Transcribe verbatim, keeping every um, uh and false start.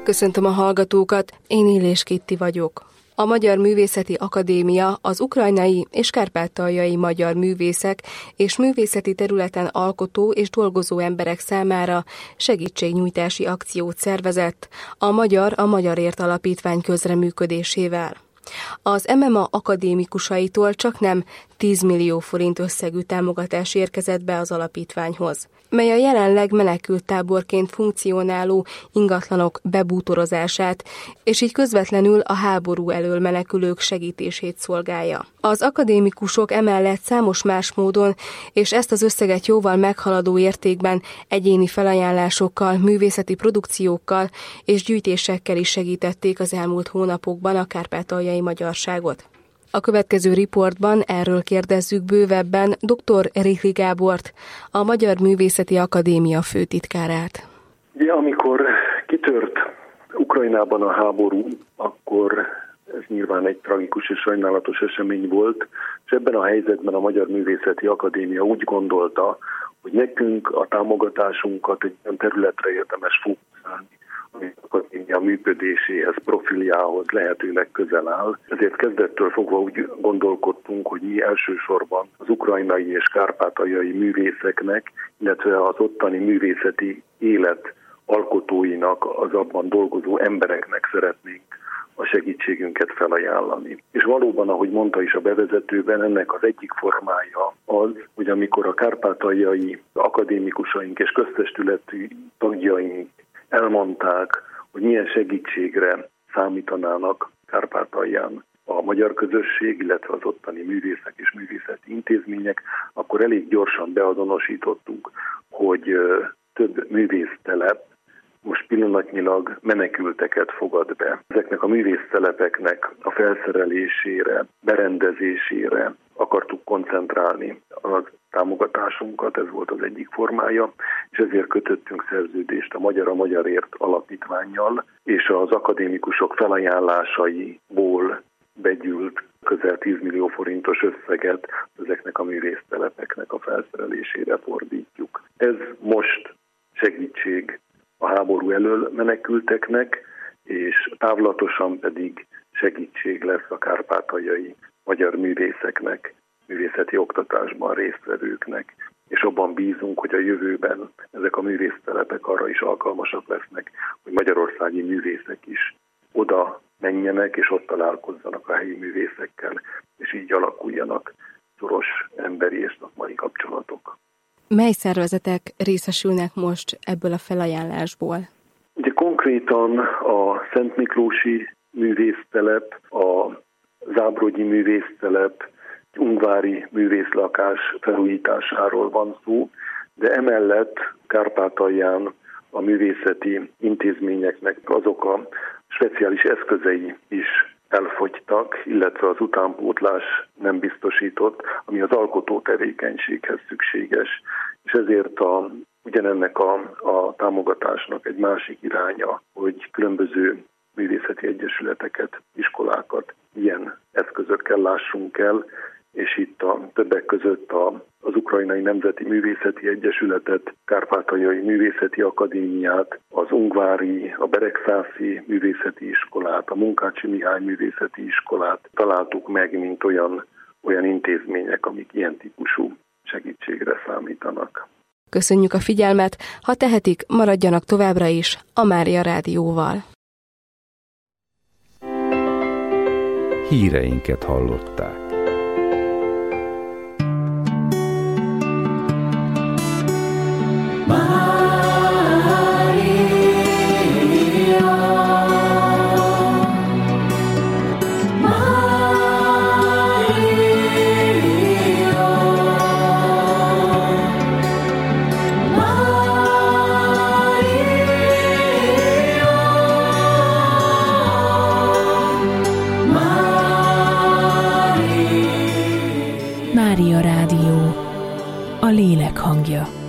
Köszöntöm a hallgatókat, én Illés Kitti vagyok. A Magyar Művészeti Akadémia az ukrajnai és kárpátaljai magyar művészek és művészeti területen alkotó és dolgozó emberek számára segítségnyújtási akciót szervezett a Magyar a Magyarért Alapítvány közreműködésével. Az em em á akadémikusaitól csaknem tíz millió forint összegű támogatás érkezett be az alapítványhoz, mely a jelenleg menekülttáborként funkcionáló ingatlanok bebútorozását és így közvetlenül a háború elől menekülők segítését szolgálja. Az akadémikusok emellett számos más módon és ezt az összeget jóval meghaladó értékben egyéni felajánlásokkal, művészeti produkciókkal és gyűjtésekkel is segítették az elmúlt hónapokban a kárpátaljai magyarságot. A következő riportban erről kérdezzük bővebben dr. Rihli Gábort, a Magyar Művészeti Akadémia főtitkárát. Ugye, amikor kitört Ukrajnában a háború, akkor ez nyilván egy tragikus és sajnálatos esemény volt, és ebben a helyzetben a Magyar Művészeti Akadémia úgy gondolta, hogy nekünk a támogatásunkat egy olyan területre érdemes fókuszálni, ami az akadémia működéséhez, profiljához lehetőleg közel áll. Ezért kezdettől fogva úgy gondolkodtunk, hogy mi elsősorban az ukrajnai és kárpátaljai művészeknek, illetve az ottani művészeti élet alkotóinak, az abban dolgozó embereknek szeretnénk a segítségünket felajánlani. És valóban, ahogy mondta is a bevezetőben, ennek az egyik formája az, hogy amikor a kárpátaljai akadémikusaink és köztestületi tagjaink elmondták, hogy milyen segítségre számítanának Kárpátalján a magyar közösség, illetve az ottani művészek és művészeti intézmények, akkor elég gyorsan beazonosítottuk, hogy több művésztelep most pillanatnyilag menekülteket fogad be. Ezeknek a művésztelepeknek a felszerelésére, berendezésére akartuk koncentrálni az támogatásunkat, ez volt az egyik formája, és ezért kötöttünk szerződést a Magyar a Magyarért Alapítvánnyal, és az akadémikusok felajánlásaiból begyűlt közel tíz millió forintos összeget ezeknek a művésztelepeknek a felszerelésére fordítjuk. Ez most segítség a háború elől menekülteknek, és távlatosan pedig segítség lesz a kárpátaljai magyar művészeknek, művészeti oktatásban résztvevőknek, és abban bízunk, hogy a jövőben ezek a művésztelepek arra is alkalmasak lesznek, hogy magyarországi művészek is oda menjenek, és ott találkozzanak a helyi művészekkel, és így alakuljanak szoros emberi és szakmai kapcsolatok. Mely szervezetek részesülnek most ebből a felajánlásból? Ugye konkrétan a Szent Miklósi művésztelep, a Zábrogyi művésztelep, ungvári művészlakás felújításáról van szó, de emellett Kárpátalján a művészeti intézményeknek azok a speciális eszközei is elfogytak, illetve az utánpótlás nem biztosított, ami az alkotó tevékenységhez szükséges, és ezért a, ugyanennek a, a támogatásnak egy másik iránya, hogy különböző művészeti egyesületeket, iskolákat ilyen eszközökkel lássunk el, és itt a többek között a, az Ukrajnai Nemzeti Művészeti Egyesületet, Kárpátaljai Művészeti Akadémiát, az Ungvári, a Beregszászi Művészeti Iskolát, a Munkácsi Mihály Művészeti Iskolát találtuk meg, mint olyan, olyan intézmények, amik ilyen típusú segítségre számítanak. Köszönjük a figyelmet, ha tehetik, maradjanak továbbra is a Mária Rádióval. Híreinket hallották. Mária Rádió, a lélek hangja.